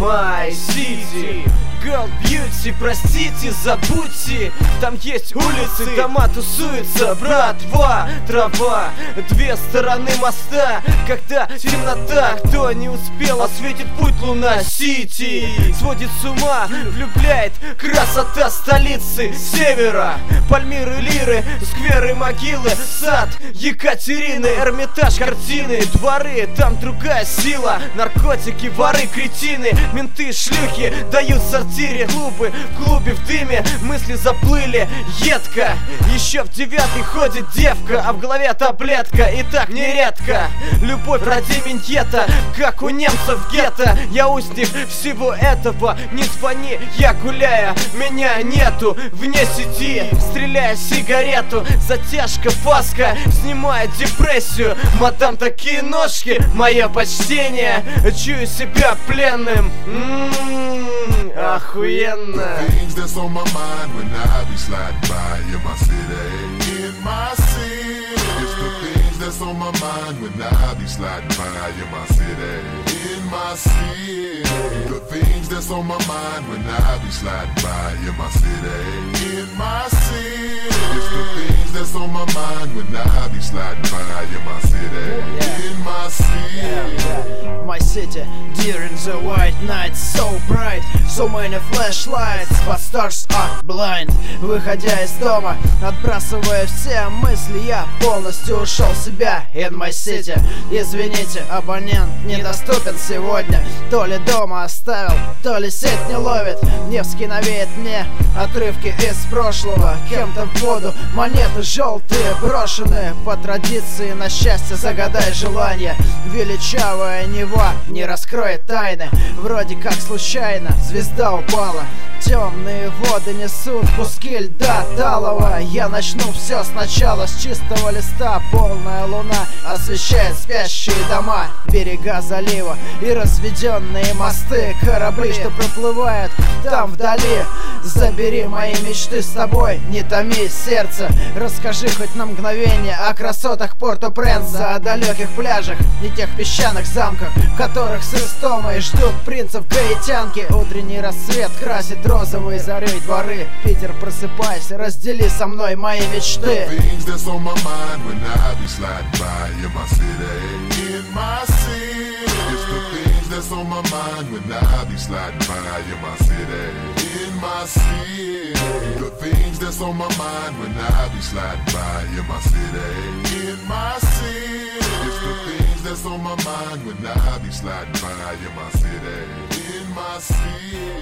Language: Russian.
my city. Girl beauty, простите, забудьте. Там есть улицы, дома тусуются, братва, трава. Две стороны моста, когда темнота. Кто не успел, осветит путь луна сити. Сводит с ума, влюбляет красота столицы севера. Пальмиры, лиры, скверы, могилы, сад Екатерины, Эрмитаж, картины, дворы. Там другая сила, наркотики, воры, кретины, менты, шлюхи дают сортиры. Клубы, в клубе в дыме мысли заплыли едко. Еще в 9-й ходит девка, а в голове таблетка. И так нередко любовь ради миньета, как у немцев в гетто. Я узник всего этого, не звони, я гуляю, меня нету вне сети. Стреляя сигарету, затяжка, фаска, снимает депрессию. Мадам, такие ножки, мое почтение. Чую себя пленным. Охуенно. The things that's on my mind when I be sliding by in my city. In my city. It's the things that's on my mind when I be sliding by in my city. In my city. The things that's on my mind when I be sliding by in my city. In my city. It's the things that's on my mind when I be sliding by in my city. In my city. My city, during the white night, so bright, so many flashlights, but stars are blind. Выходя из дома, отбрасывая все мысли, я полностью ушел в себя. In my city. Извините, абонент недоступен сегодня. То ли дома оставил, то ли сеть не ловит. Невский навеет мне отрывки из прошлого. Кем-то в воду монеты желтые брошены. По традиции на счастье загадай желание. Величавая Нева не раскроет тайны. Вроде как случайно звезда упала. Темные воды несут куски льда талого. Я начну все сначала, с чистого листа. Полная луна освещает спящие дома, берега залива и разведенные мосты. Корабли, что проплывают там вдали. Забери мои мечты с собой, не томи сердце. Расскажи хоть на мгновение о красотах Порто-Пренса, о далеких пляжах и тех песчаных замках, в которых с Истомой ждут принцев гаитянки. Утренний рассвет красит розовые зарей дворы. Питер, просыпайся, раздели со мной мои мечты. That's on my mind when I be sliding by in my city. In my city. The things that's on my mind when I be sliding by in my city. In my city. It's the things that's on my mind when I be sliding by in my city. In my city.